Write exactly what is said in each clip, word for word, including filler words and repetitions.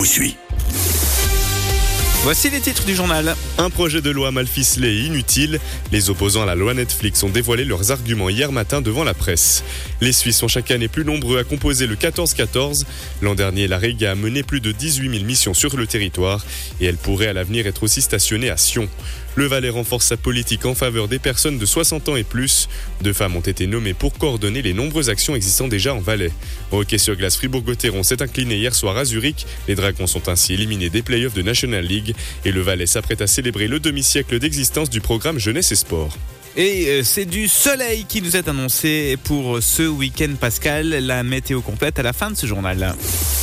vous suis. Voici les titres du journal. Un projet de loi mal ficelé et inutile. Les opposants à la loi Netflix ont dévoilé leurs arguments hier matin devant la presse. Les Suisses sont chaque année plus nombreux à composer le quatorze quatorze. L'an dernier, la Rega a mené plus de dix-huit mille missions sur le territoire et elle pourrait à l'avenir être aussi stationnée à Sion. Le Valais renforce sa politique en faveur des personnes de soixante ans et plus. Deux femmes ont été nommées pour coordonner les nombreuses actions existant déjà en Valais. Au hockey sur glace, Fribourg-Gotteron s'est incliné hier soir à Zurich. Les Dragons sont ainsi éliminés des playoffs de National League. Et le Valais s'apprête à célébrer le demi-siècle d'existence du programme Jeunesse et Sport. Et c'est du soleil qui nous est annoncé pour ce week-end, Pascal. La météo complète à la fin de ce journal.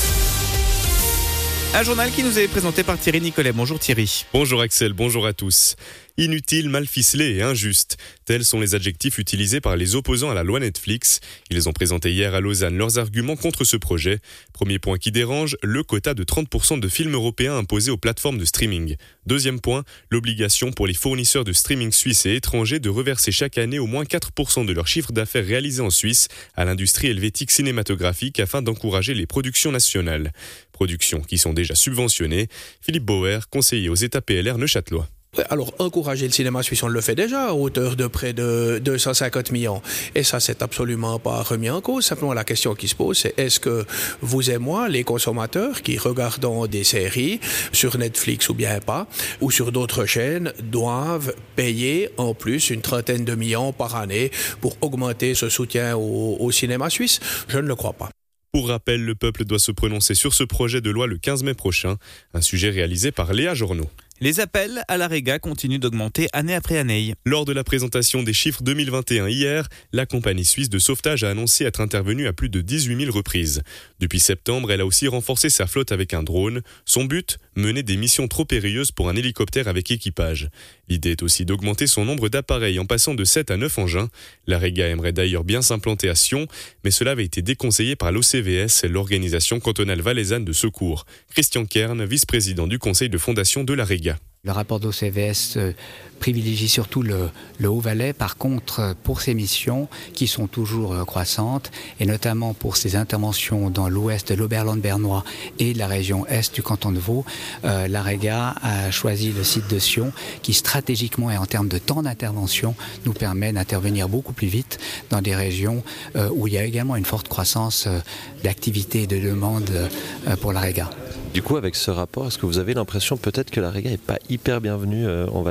Un journal qui nous est présenté par Thierry Nicolet. Bonjour Thierry. Bonjour Axel, bonjour à tous. Inutile, mal ficelé et injuste. Tels sont les adjectifs utilisés par les opposants à la loi Netflix. Ils ont présenté hier à Lausanne leurs arguments contre ce projet. Premier point qui dérange, le quota de trente pour cent de films européens imposé aux plateformes de streaming. Deuxième point, l'obligation pour les fournisseurs de streaming suisses et étrangers de reverser chaque année au moins quatre pour cent de leur chiffre d'affaires réalisé en Suisse à l'industrie helvétique cinématographique afin d'encourager les productions nationales. Productions qui sont déjà subventionnées. Philippe Bauer, conseiller aux États P L R Neuchâtelois. Alors, encourager le cinéma suisse, on le fait déjà à hauteur de près de deux cent cinquante millions. Et ça, c'est absolument pas remis en cause. Simplement, la question qui se pose, c'est est-ce que vous et moi, les consommateurs qui regardons des séries sur Netflix ou bien pas, ou sur d'autres chaînes, doivent payer en plus une trentaine de millions par année pour augmenter ce soutien au, au cinéma suisse? Je ne le crois pas. Pour rappel, le peuple doit se prononcer sur ce projet de loi le quinze mai prochain, un sujet réalisé par Léa Journeau. Les appels à la Rega continuent d'augmenter année après année. Lors de la présentation des chiffres deux mille vingt et un hier, la compagnie suisse de sauvetage a annoncé être intervenue à plus de dix-huit mille reprises. Depuis septembre, elle a aussi renforcé sa flotte avec un drone. Son but, mener des missions trop périlleuses pour un hélicoptère avec équipage. L'idée est aussi d'augmenter son nombre d'appareils en passant de sept à neuf engins. La Rega aimerait d'ailleurs bien s'implanter à Sion, mais cela avait été déconseillé par l'O C V S, l'organisation cantonale valaisanne de secours. Christian Kern, vice-président du conseil de fondation de la Rega. Le rapport d'O C V S euh, privilégie surtout le, le Haut-Valais. Par contre, pour ces missions qui sont toujours euh, croissantes, et notamment pour ces interventions dans l'ouest de l'Oberland bernois et la région est du canton de Vaud, euh, la Rega a choisi le site de Sion qui stratégiquement et en termes de temps d'intervention nous permet d'intervenir beaucoup plus vite dans des régions euh, où il y a également une forte croissance euh, d'activité et de demande euh, pour la Rega. Du coup, avec ce rapport, est-ce que vous avez l'impression peut-être que la Rega n'est pas hyper bienvenue euh, en Valais ?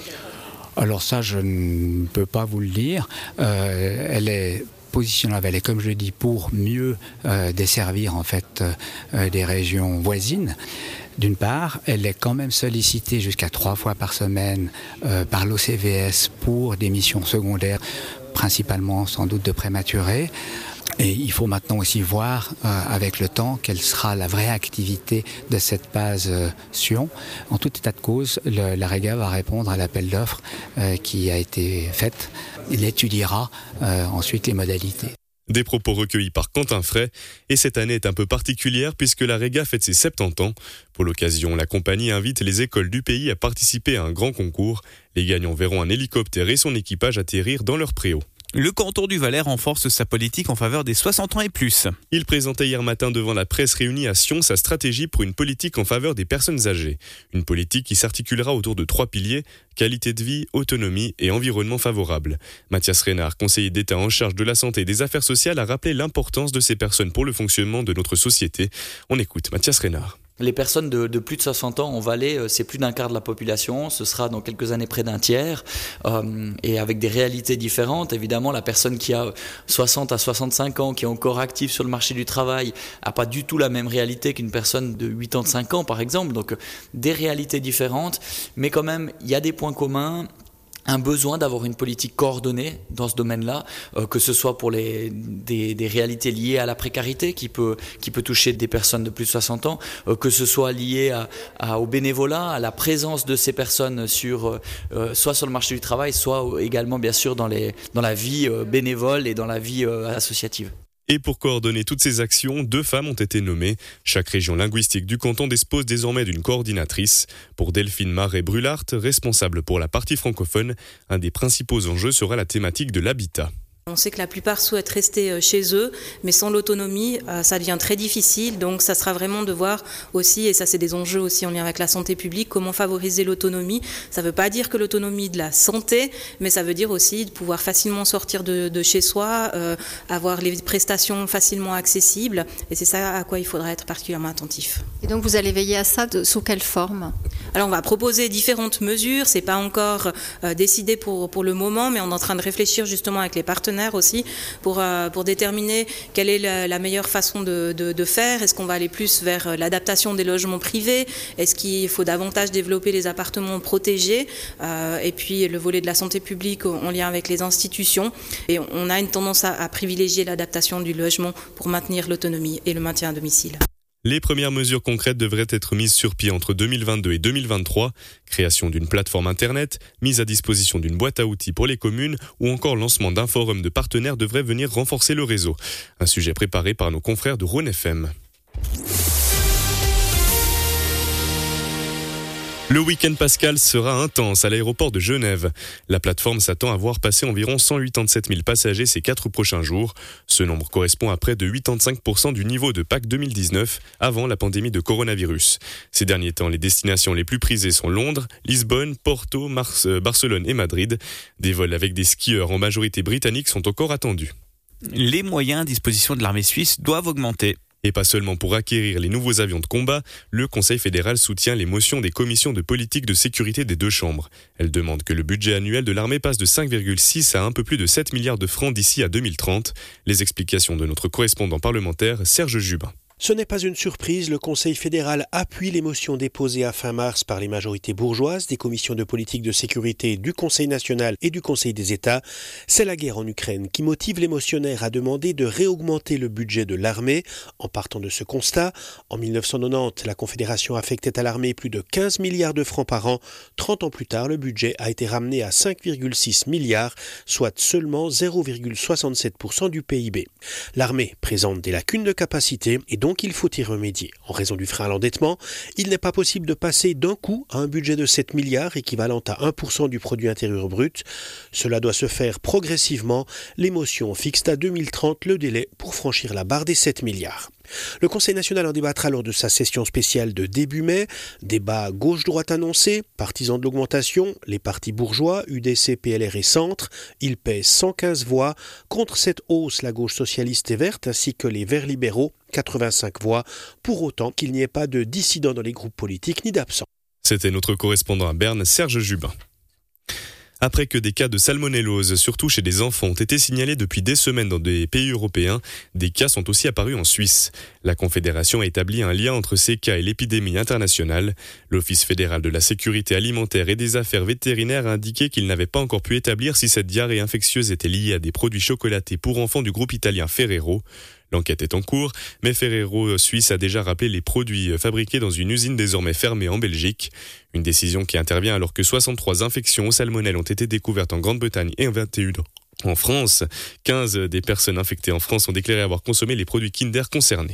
Alors ça, je ne peux pas vous le dire. Euh, elle est positionnée en Valais, comme je le dis, pour mieux euh, desservir en fait euh, des régions voisines. D'une part, elle est quand même sollicitée jusqu'à trois fois par semaine euh, par l'O C V S pour des missions secondaires, principalement sans doute de prématurés. Et il faut maintenant aussi voir euh, avec le temps quelle sera la vraie activité de cette base euh, Sion. En tout état de cause, le, la Rega va répondre à l'appel d'offres euh, qui a été fait. Il étudiera euh, ensuite les modalités. Des propos recueillis par Quentin Fray. Et cette année est un peu particulière puisque la Rega fête ses soixante-dix ans. Pour l'occasion, la compagnie invite les écoles du pays à participer à un grand concours. Les gagnants verront un hélicoptère et son équipage atterrir dans leur préau. Le canton du Valais renforce sa politique en faveur des soixante ans et plus. Il présentait hier matin devant la presse réunie à Sion sa stratégie pour une politique en faveur des personnes âgées. Une politique qui s'articulera autour de trois piliers, qualité de vie, autonomie et environnement favorable. Mathias Reynard, conseiller d'État en charge de la santé et des affaires sociales, a rappelé l'importance de ces personnes pour le fonctionnement de notre société. On écoute Mathias Reynard. Les personnes de, de plus de soixante ans en Valais, c'est plus d'un quart de la population, ce sera dans quelques années près d'un tiers, euh, et avec des réalités différentes. Évidemment, la personne qui a soixante à soixante-cinq ans, qui est encore active sur le marché du travail, n'a pas du tout la même réalité qu'une personne de quatre-vingt-cinq ans, par exemple. Donc, des réalités différentes, mais quand même, il y a des points communs. Un besoin d'avoir une politique coordonnée dans ce domaine-là, euh, que ce soit pour les, des, des réalités liées à la précarité qui peut, qui peut toucher des personnes de plus de soixante ans, euh, que ce soit lié à, à, au bénévolat, à la présence de ces personnes sur, euh, soit sur le marché du travail, soit également bien sûr dans, les, dans la vie euh, bénévole et dans la vie euh, associative. Et pour coordonner toutes ces actions, deux femmes ont été nommées. Chaque région linguistique du canton dispose désormais d'une coordinatrice. Pour Delphine Marais-Brulart, responsable pour la partie francophone, un des principaux enjeux sera la thématique de l'habitat. On sait que la plupart souhaitent rester chez eux, mais sans l'autonomie, ça devient très difficile. Donc ça sera vraiment de voir aussi, et ça c'est des enjeux aussi en lien avec la santé publique, comment favoriser l'autonomie. Ça ne veut pas dire que l'autonomie de la santé, mais ça veut dire aussi de pouvoir facilement sortir de, de chez soi, euh, avoir les prestations facilement accessibles. Et c'est ça à quoi il faudra être particulièrement attentif. Et donc vous allez veiller à ça, de, sous quelle forme ? Alors on va proposer différentes mesures, c'est pas encore euh, décidé pour, pour le moment, mais on est en train de réfléchir justement avec les partenaires aussi pour, euh, pour déterminer quelle est la, la meilleure façon de, de, de faire. Est-ce qu'on va aller plus vers l'adaptation des logements privés ? Est-ce qu'il faut davantage développer les appartements protégés ? euh, Et puis le volet de la santé publique en lien avec les institutions. Et on a une tendance à, à privilégier l'adaptation du logement pour maintenir l'autonomie et le maintien à domicile. Les premières mesures concrètes devraient être mises sur pied entre deux mille vingt-deux et deux mille vingt-trois. Création d'une plateforme internet, mise à disposition d'une boîte à outils pour les communes ou encore lancement d'un forum de partenaires devrait venir renforcer le réseau. Un sujet préparé par nos confrères de Rhône F M. Le week-end pascal sera intense à l'aéroport de Genève. La plateforme s'attend à voir passer environ cent quatre-vingt-dix-sept mille passagers ces quatre prochains jours. Ce nombre correspond à près de quatre-vingt-quinze pour cent du niveau de Pâques deux mille dix-neuf, avant la pandémie de coronavirus. Ces derniers temps, les destinations les plus prisées sont Londres, Lisbonne, Porto, Mars, Barcelone et Madrid. Des vols avec des skieurs en majorité britanniques sont encore attendus. Les moyens à disposition de l'armée suisse doivent augmenter. Et pas seulement pour acquérir les nouveaux avions de combat, le Conseil fédéral soutient les motions des commissions de politique de sécurité des deux chambres. Elle demande que le budget annuel de l'armée passe de cinq virgule six à un peu plus de sept milliards de francs d'ici à deux mille trente. Les explications de notre correspondant parlementaire Serge Jubin. Ce n'est pas une surprise, le Conseil fédéral appuie les motions déposées à fin mars par les majorités bourgeoises des commissions de politique de sécurité du Conseil national et du Conseil des États. C'est la guerre en Ukraine qui motive les motionnaires à demander de réaugmenter le budget de l'armée. En partant de ce constat, en mille neuf cent quatre-vingt-dix, la Confédération affectait à l'armée plus de quinze milliards de francs par an. trente ans plus tard, le budget a été ramené à cinq virgule six milliards, soit seulement zéro virgule soixante-sept pour cent du P I B. L'armée présente des lacunes de capacité et donc Donc il faut y remédier. En raison du frein à l'endettement, il n'est pas possible de passer d'un coup à un budget de sept milliards équivalent à un pour cent du produit intérieur brut. Cela doit se faire progressivement. Les motions fixent à deux mille trente le délai pour franchir la barre des sept milliards. Le Conseil national en débattra lors de sa session spéciale de début mai. Débat gauche-droite annoncé, partisans de l'augmentation, les partis bourgeois, U D C, P L R et Centre. Ils pèsent cent quinze voix. Contre cette hausse, la gauche socialiste et verte ainsi que les Verts libéraux, quatre-vingt-cinq voix, pour autant qu'il n'y ait pas de dissidents dans les groupes politiques ni d'absents. C'était notre correspondant à Berne, Serge Jubin. Après que des cas de salmonellose, surtout chez des enfants, ont été signalés depuis des semaines dans des pays européens, des cas sont aussi apparus en Suisse. La Confédération a établi un lien entre ces cas et l'épidémie internationale. L'Office fédéral de la sécurité alimentaire et des affaires vétérinaires a indiqué qu'il n'avait pas encore pu établir si cette diarrhée infectieuse était liée à des produits chocolatés pour enfants du groupe italien Ferrero. L'enquête est en cours, mais Ferrero Suisse a déjà rappelé les produits fabriqués dans une usine désormais fermée en Belgique. Une décision qui intervient alors que soixante-trois infections au salmonelle ont été découvertes en Grande-Bretagne et vingt et une en France. quinze des personnes infectées en France ont déclaré avoir consommé les produits Kinder concernés.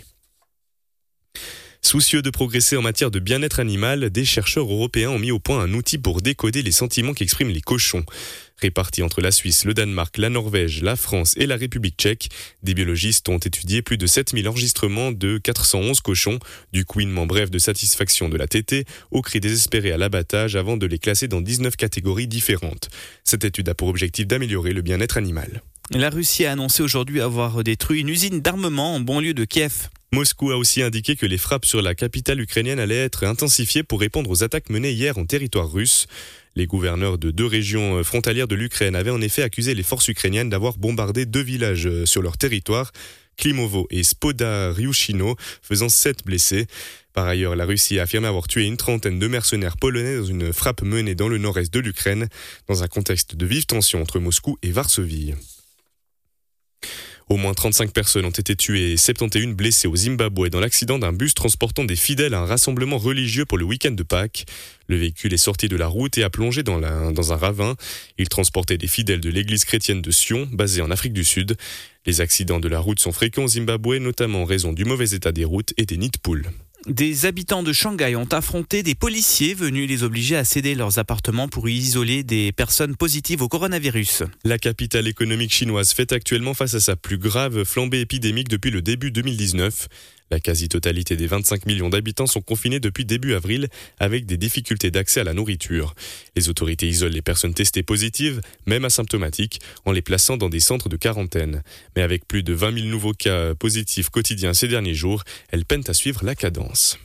Soucieux de progresser en matière de bien-être animal, des chercheurs européens ont mis au point un outil pour décoder les sentiments qu'expriment les cochons. Répartis entre la Suisse, le Danemark, la Norvège, la France et la République tchèque, des biologistes ont étudié plus de sept mille enregistrements de quatre cent onze cochons, du couinement bref de satisfaction de la tétée au cri désespéré à l'abattage avant de les classer dans dix-neuf catégories différentes. Cette étude a pour objectif d'améliorer le bien-être animal. La Russie a annoncé aujourd'hui avoir détruit une usine d'armement en banlieue de Kiev. Moscou a aussi indiqué que les frappes sur la capitale ukrainienne allaient être intensifiées pour répondre aux attaques menées hier en territoire russe. Les gouverneurs de deux régions frontalières de l'Ukraine avaient en effet accusé les forces ukrainiennes d'avoir bombardé deux villages sur leur territoire, Klimovo et Spodaryushino, faisant sept blessés. Par ailleurs, la Russie a affirmé avoir tué une trentaine de mercenaires polonais dans une frappe menée dans le nord-est de l'Ukraine, dans un contexte de vives tensions entre Moscou et Varsovie. Au moins trente-cinq personnes ont été tuées et soixante et une blessées au Zimbabwe dans l'accident d'un bus transportant des fidèles à un rassemblement religieux pour le week-end de Pâques. Le véhicule est sorti de la route et a plongé dans, la, dans un ravin. Il transportait des fidèles de l'église chrétienne de Sion, basée en Afrique du Sud. Les accidents de la route sont fréquents au Zimbabwe, notamment en raison du mauvais état des routes et des nids de poules. Des habitants de Shanghai ont affronté des policiers venus les obliger à céder leurs appartements pour y isoler des personnes positives au coronavirus. La capitale économique chinoise fait actuellement face à sa plus grave flambée épidémique depuis le début deux mille dix-neuf. La quasi-totalité des vingt-cinq millions d'habitants sont confinés depuis début avril avec des difficultés d'accès à la nourriture. Les autorités isolent les personnes testées positives, même asymptomatiques, en les plaçant dans des centres de quarantaine. Mais avec plus de vingt mille nouveaux cas positifs quotidiens ces derniers jours, elles peinent à suivre la cadence.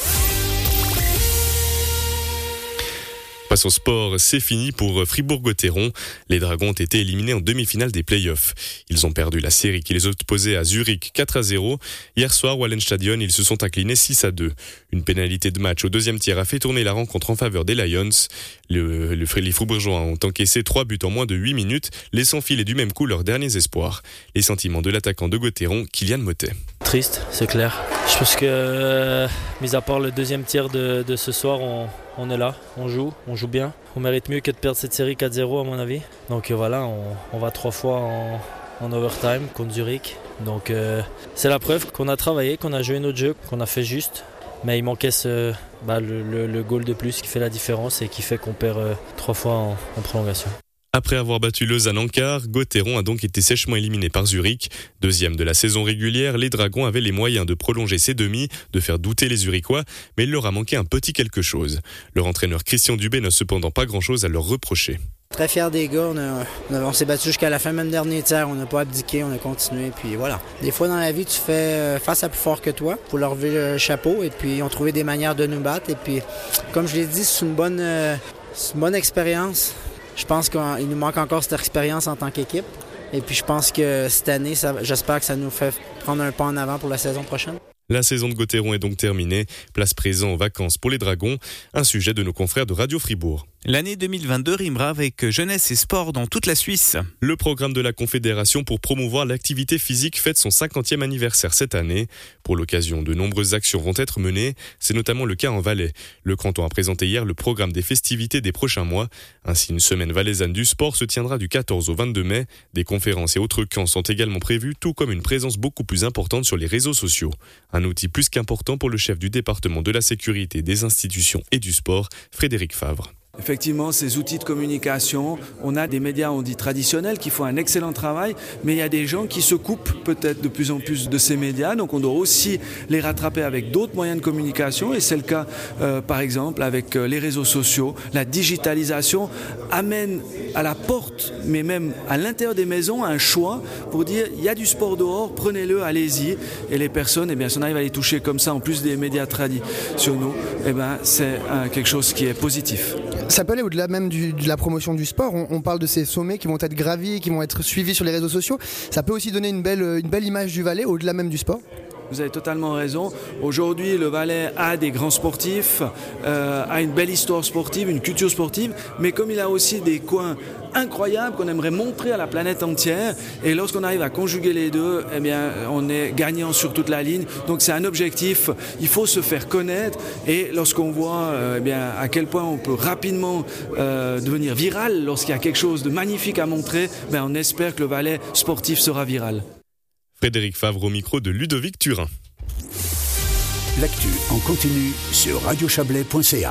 Passe au sport, c'est fini pour Fribourg-Gotteron. Les Dragons ont été éliminés en demi-finale des play-offs. Ils ont perdu la série qui les opposait à Zurich quatre à zéro. Hier soir, au Wallenstadion, ils se sont inclinés six à deux. Une pénalité de match au deuxième tiers a fait tourner la rencontre en faveur des Lions. Le, le, les Fribourgeois ont encaissé trois buts en moins de huit minutes, laissant filer du même coup leurs derniers espoirs. Les sentiments de l'attaquant de Gotteron, Kylian Motet. Triste, c'est clair. Je pense que, euh, mis à part le deuxième tiers de, de ce soir, on, on est là, on joue, on joue bien. On mérite mieux que de perdre cette série quatre zéro à mon avis. Donc euh, voilà, on, on va trois fois en, en overtime contre Zurich. Donc euh, c'est la preuve qu'on a travaillé, qu'on a joué notre jeu, qu'on a fait juste. Mais il manquait ce, bah, le, le, le goal de plus qui fait la différence et qui fait qu'on perd euh, trois fois en, en prolongation. Après avoir battu Lausanne en quart, Gotteron a donc été sèchement éliminé par Zurich. Deuxième de la saison régulière, les Dragons avaient les moyens de prolonger ces demi, de faire douter les Zurichois, mais il leur a manqué un petit quelque chose. Leur entraîneur Christian Dubé n'a cependant pas grand-chose à leur reprocher. Très fier des gars, on, a, on, a, on s'est battu jusqu'à la fin même dernier tiers, on n'a pas abdiqué, on a continué, puis voilà. Des fois dans la vie, tu fais face à plus fort que toi pour leur lever le chapeau, et puis ils ont trouvé des manières de nous battre, et puis comme je l'ai dit, c'est une bonne, c'est une bonne expérience. Je pense qu'il nous manque encore cette expérience en tant qu'équipe. Et puis je pense que cette année, ça, j'espère que ça nous fait prendre un pas en avant pour la saison prochaine. La saison de Gotteron est donc terminée. Place présent aux vacances pour les Dragons. Un sujet de nos confrères de Radio Fribourg. L'année deux mille vingt-deux rimera avec jeunesse et sport dans toute la Suisse. Le programme de la Confédération pour promouvoir l'activité physique fête son cinquantième anniversaire cette année. Pour l'occasion, de nombreuses actions vont être menées. C'est notamment le cas en Valais. Le canton a présenté hier le programme des festivités des prochains mois. Ainsi, une semaine valaisanne du sport se tiendra du quatorze au vingt-deux mai. Des conférences et autres camps sont également prévus, tout comme une présence beaucoup plus importante sur les réseaux sociaux. Un outil plus qu'important pour le chef du département de la sécurité, des institutions et du sport, Frédéric Favre. Effectivement, ces outils de communication, on a des médias, on dit traditionnels, qui font un excellent travail, mais il y a des gens qui se coupent peut-être de plus en plus de ces médias, donc on doit aussi les rattraper avec d'autres moyens de communication, et c'est le cas euh, par exemple avec euh, les réseaux sociaux. La digitalisation amène à la porte, mais même à l'intérieur des maisons, un choix pour dire il y a du sport dehors, prenez-le, allez-y, et les personnes, eh bien, si on arrive à les toucher comme ça, en plus des médias traditionnels, eh bien, c'est euh, quelque chose qui est positif. Ça peut aller au-delà même du, de la promotion du sport. On, on parle de ces sommets qui vont être gravis, qui vont être suivis sur les réseaux sociaux. Ça peut aussi donner une belle, une belle image du Valais au-delà même du sport. Vous avez totalement raison. Aujourd'hui, le Valais a des grands sportifs, euh, a une belle histoire sportive, une culture sportive, mais comme il a aussi des coins incroyables qu'on aimerait montrer à la planète entière, et lorsqu'on arrive à conjuguer les deux, eh bien, on est gagnant sur toute la ligne. Donc c'est un objectif, il faut se faire connaître, et lorsqu'on voit euh, eh bien, à quel point on peut rapidement euh, devenir viral, lorsqu'il y a quelque chose de magnifique à montrer, ben, on espère que le Valais sportif sera viral. Frédéric Favre au micro de Ludovic Turin. L'actu en continu sur radio chablais point c a.